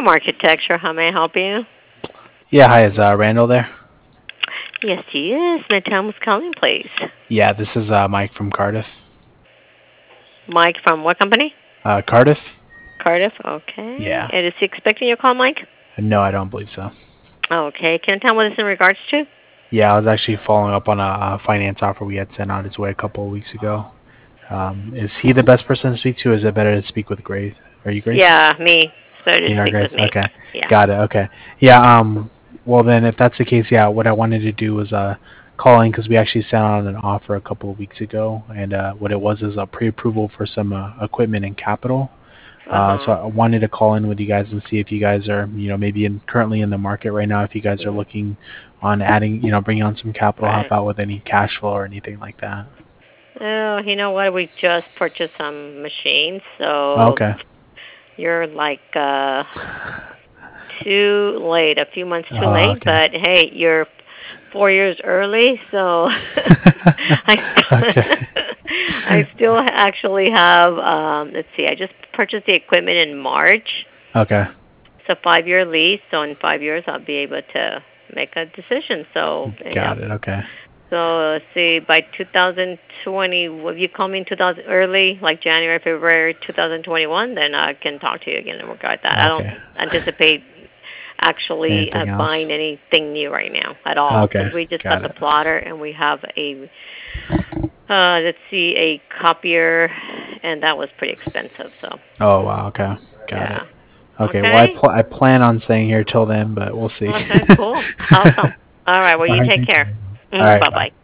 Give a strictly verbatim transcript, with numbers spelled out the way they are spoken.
Freedom Architecture, how may I help you? Yeah, hi, is uh, Randall there? Yes, he is. May I tell him who's calling, please? Yeah, this is uh, Mike from Cardiff. Mike from what company? Uh, Cardiff? Cardiff, okay. Yeah. And is he expecting your call, Mike? No, I don't believe so. Okay. Can you tell me what it's in regards to? Yeah, I was actually following up on a, a finance offer we had sent out his way a couple of weeks ago. Um, is he the best person to speak to, or is it better to speak with Grace? Are you Grace? Yeah, me. So to You are speak Grace? with me. Okay. Yeah. Got it, okay. Yeah, um, well then, if that's the case, yeah, what I wanted to do was uh, call in because we actually sent out an offer a couple of weeks ago, and uh, what it was is a pre-approval for some uh, equipment and capital. Uh, so Uh-huh. I wanted to call in with you guys and see if you guys are, you know, maybe in, currently in the market right now, if you guys are Mm. looking on adding, you know, bringing on some capital, help Right. out with any cash flow or anything like that. Oh, you know what? We just purchased some machines, Oh, so okay. you're like uh too late, a few months too Oh, late, okay. but hey, you're four years early, so I Okay. I still actually have um let's see, I just purchased the equipment in March. Okay. It's a five year lease, so in five years I'll be able to make a decision. So yeah. Got it. Okay. So let's see, by two thousand twenty, will you call me in two thousand early, like January, February two thousand twenty-one? Then I can talk to you again in regard to that. I don't Okay. anticipate actually uh, Anything else? buying anything new right now at all Okay. because we just got Got the it. plotter and we have a uh let's see a copier, and that was pretty expensive. So Oh, wow. Okay. Got it. yeah. Okay. Well, I Okay. pl- I plan on staying here till then, but we'll see. Okay. Cool. Awesome. All right. Well, All you right. take Thank care. you. All Mm, right. bye Bye. bye.